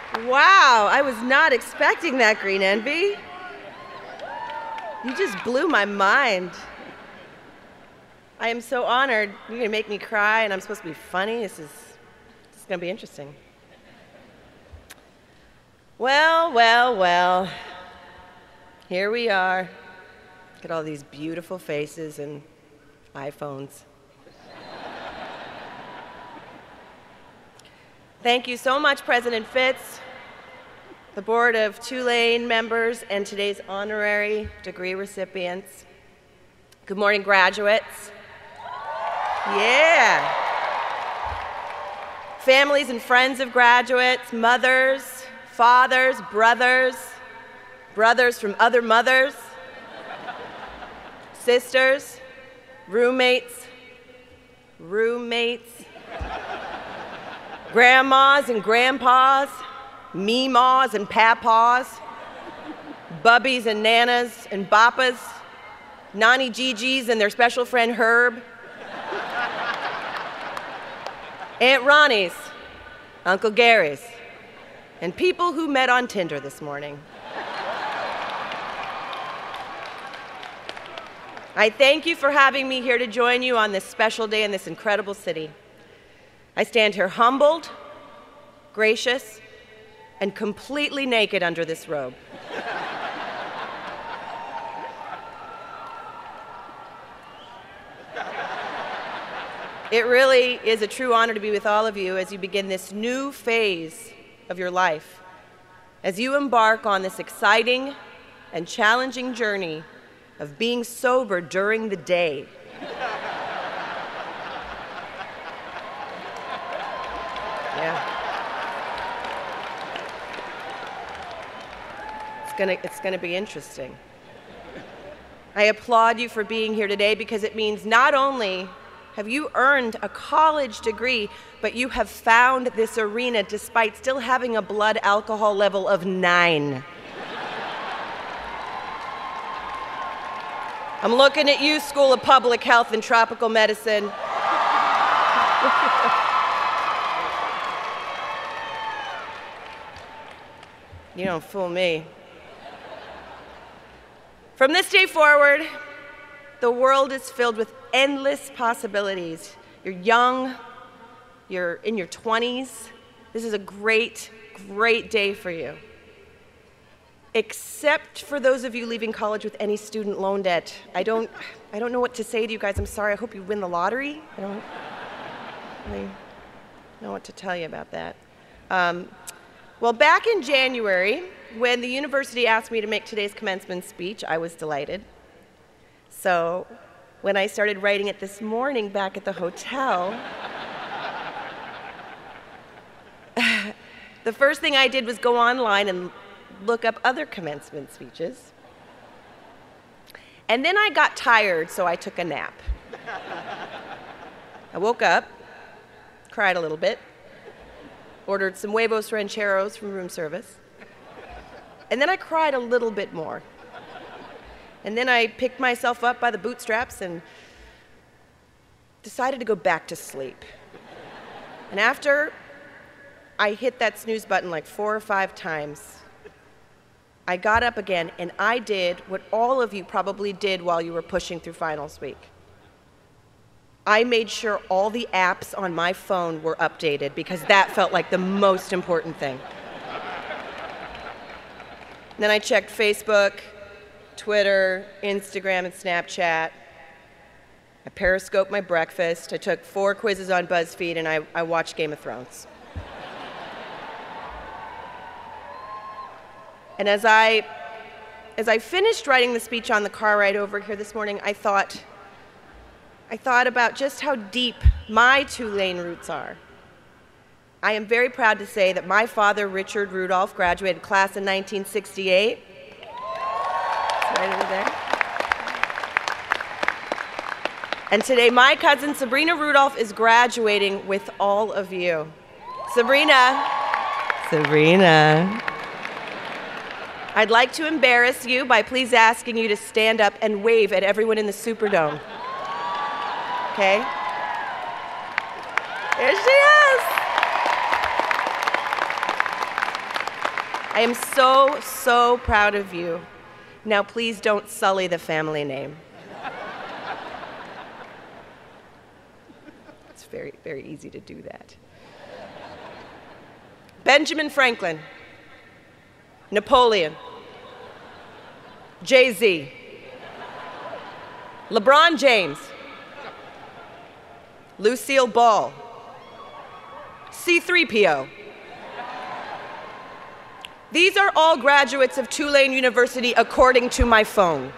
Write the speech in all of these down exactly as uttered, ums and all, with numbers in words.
Wow, I was not expecting that, Green Envy. You just blew my mind. I am so honored. You're gonna make me cry, and I'm supposed to be funny. This is, this is gonna be interesting. Well, well, well. Here we are. Look at all these beautiful faces and iPhones. Thank you so much, President Fitz, the Board of Tulane members, and today's honorary degree recipients. Good morning, graduates. Yeah. Families and friends of graduates, mothers, fathers, brothers, brothers from other mothers, sisters, roommates, roommates, grandmas and grandpas, meemaws and papaws, bubbies and nanas and bappas, Nani Gigi's and their special friend Herb, Aunt Ronnie's, Uncle Gary's, and people who met on Tinder this morning. I thank you for having me here to join you on this special day in this incredible city. I stand here humbled, gracious, and completely naked under this robe. It really is a true honor to be with all of you as you begin this new phase of your life, as you embark on this exciting and challenging journey of being sober during the day. Yeah. It's gonna, it's gonna be interesting. I applaud you for being here today because it means not only have you earned a college degree, but you have found this arena despite still having a blood alcohol level of nine. I'm looking at you, School of Public Health and Tropical Medicine. You don't fool me. From this day forward, the world is filled with endless possibilities. You're young, you're in your twenties. This is a great, great day for you. Except for those of you leaving college with any student loan debt. I don't, I don't know what to say to you guys. I'm sorry. I hope you win the lottery. I don't really know what to tell you about that. Um, well, back in January, when the university asked me to make today's commencement speech, I was delighted. So when I started writing it this morning back at the hotel, the first thing I did was go online and look up other commencement speeches. And then I got tired, so I took a nap. I woke up, cried a little bit, ordered some huevos rancheros from room service, and then I cried a little bit more. And then I picked myself up by the bootstraps and decided to go back to sleep. And after I hit that snooze button like four or five times, I got up again and I did what all of you probably did while you were pushing through finals week. I made sure all the apps on my phone were updated because that felt like the most important thing. And then I checked Facebook, Twitter, Instagram, and Snapchat. I periscoped my breakfast. I took four quizzes on BuzzFeed, and I, I watched Game of Thrones. And as I, as I finished writing the speech on the car ride over here this morning, I thought, I thought about just how deep my Tulane roots are. I am very proud to say that my father, Richard Rudolph, graduated class in nineteen sixty-eight. Right over there. And today, my cousin Sabrina Rudolph is graduating with all of you. Sabrina, Sabrina, I'd like to embarrass you by please asking you to stand up and wave at everyone in the Superdome. Okay? Here she is. I am so, so proud of you. Now please don't sully the family name. It's very, very easy to do that. Benjamin Franklin, Napoleon, Jay-Z, LeBron James, Lucille Ball, C three P O. These are all graduates of Tulane University according to my phone.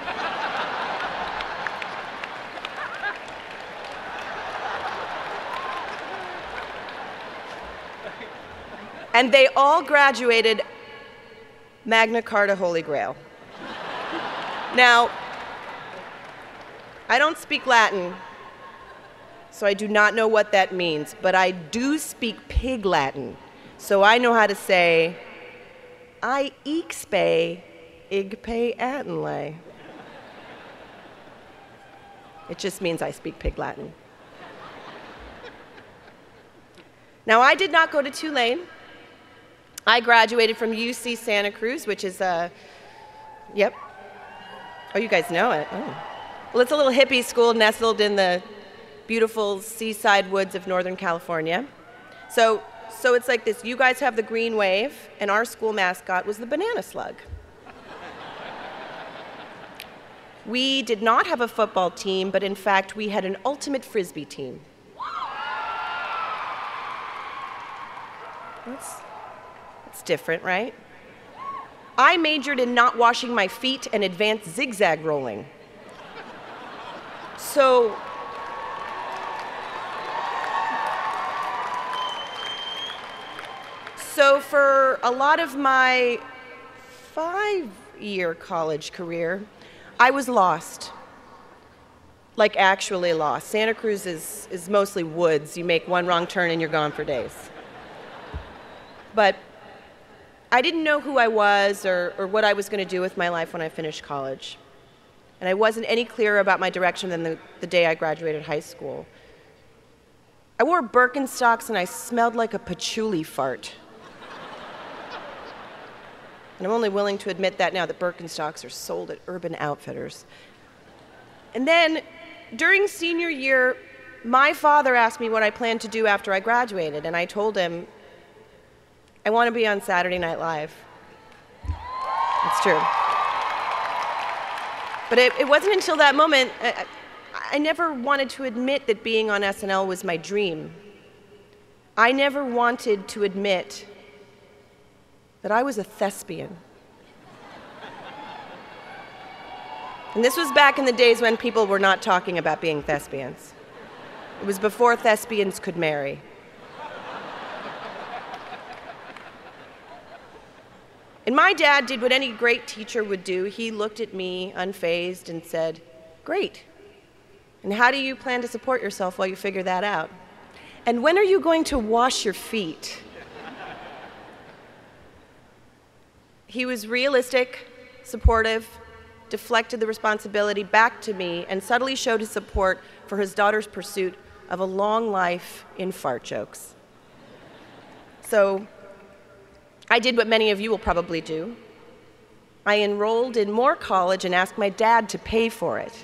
And they all graduated Magna Carta Holy Grail. Now, I don't speak Latin, so I do not know what that means, but I do speak Pig Latin, so I know how to say, I eexpe igpe atenle. It just means I speak Pig Latin. Now, I did not go to Tulane. I graduated from U C Santa Cruz, which is a, yep. Oh, you guys know it. Oh. Well, it's a little hippie school nestled in the beautiful seaside woods of Northern California. So, so it's like this. You guys have the green wave, and our school mascot was the banana slug. We did not have a football team, but in fact, we had an ultimate frisbee team. That's, that's different, right? I majored in not washing my feet and advanced zigzag rolling. So, so for a lot of my five-year college career, I was lost. Like actually lost. Santa Cruz is, is mostly woods. You make one wrong turn and you're gone for days. But I didn't know who I was or, or what I was going to do with my life when I finished college. And I wasn't any clearer about my direction than the, the day I graduated high school. I wore Birkenstocks and I smelled like a patchouli fart. And I'm only willing to admit that now that Birkenstocks are sold at Urban Outfitters. And then, during senior year, my father asked me what I planned to do after I graduated, and I told him, I want to be on Saturday Night Live. It's true. But it, it wasn't until that moment, I, I never wanted to admit that being on S N L was my dream. I never wanted to admit that I was a thespian. And this was back in the days when people were not talking about being thespians. It was before thespians could marry. And my dad did what any great teacher would do. He looked at me unfazed and said, "Great. And how do you plan to support yourself while you figure that out? And when are you going to wash your feet?" He was realistic, supportive, deflected the responsibility back to me, and subtly showed his support for his daughter's pursuit of a long life in fart jokes. So I did what many of you will probably do. I enrolled in more college and asked my dad to pay for it.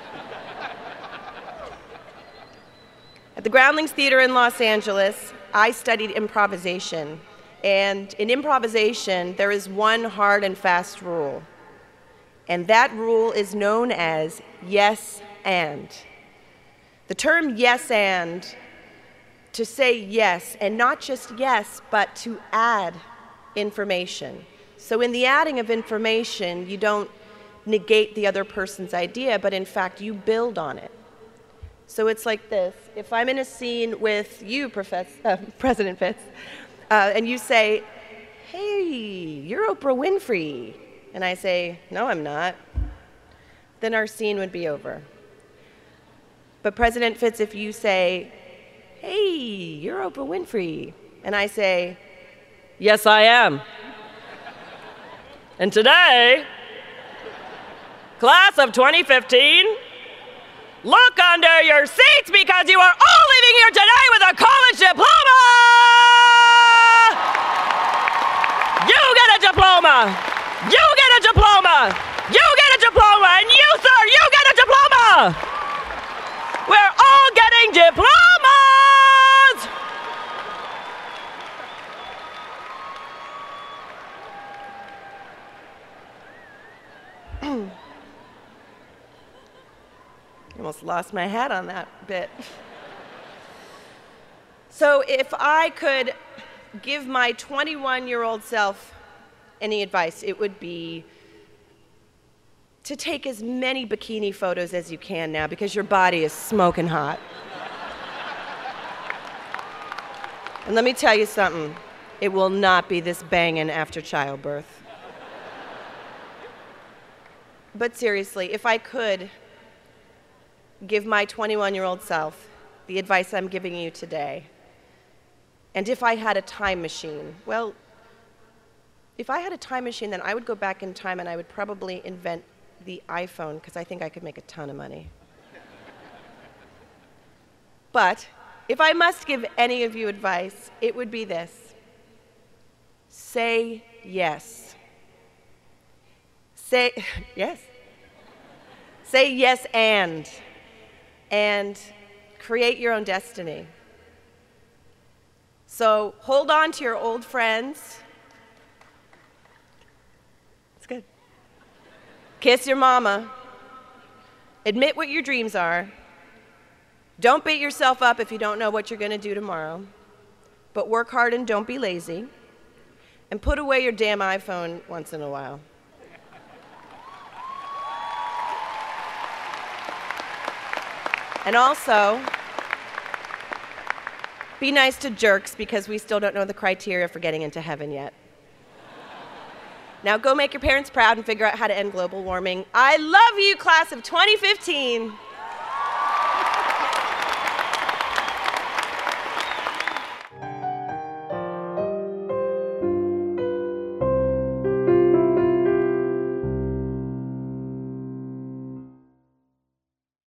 At the Groundlings Theater in Los Angeles, I studied improvisation. And in improvisation, there is one hard and fast rule. And that rule is known as yes and. The term yes and, to say yes, and not just yes, but to add information. So in the adding of information, you don't negate the other person's idea, but in fact, you build on it. So it's like this. If I'm in a scene with you, Professor, uh, President Fitz, Uh, and you say, "Hey, you're Oprah Winfrey," and I say, "No, I'm not," then our scene would be over. But President Fitz, if you say, "Hey, you're Oprah Winfrey," and I say, "Yes, I am. And today, class of twenty fifteen, look under your seats because you are all leaving here today with a college diploma! You get diploma. You get a diploma. You get a diploma. And you, sir, you get a diploma. We're all getting diplomas. Almost lost my hat on that bit. So if I could give my twenty-one-year-old self any advice, it would be to take as many bikini photos as you can now because your body is smoking hot. And let me tell you something, it will not be this banging after childbirth. But seriously, if I could give my twenty-one-year-old self the advice I'm giving you today, and if I had a time machine, well, if I had a time machine, then I would go back in time and I would probably invent the iPhone because I think I could make a ton of money. But if I must give any of you advice, it would be this. Say yes. Say, yes. Say yes and. And create your own destiny. So hold on to your old friends. It's good. Kiss your mama. Admit what your dreams are. Don't beat yourself up if you don't know what you're going to do tomorrow. But work hard and don't be lazy. And put away your damn iPhone once in a while. And also, be nice to jerks because we still don't know the criteria for getting into heaven yet. Now go make your parents proud and figure out how to end global warming. I love you, class of twenty fifteen.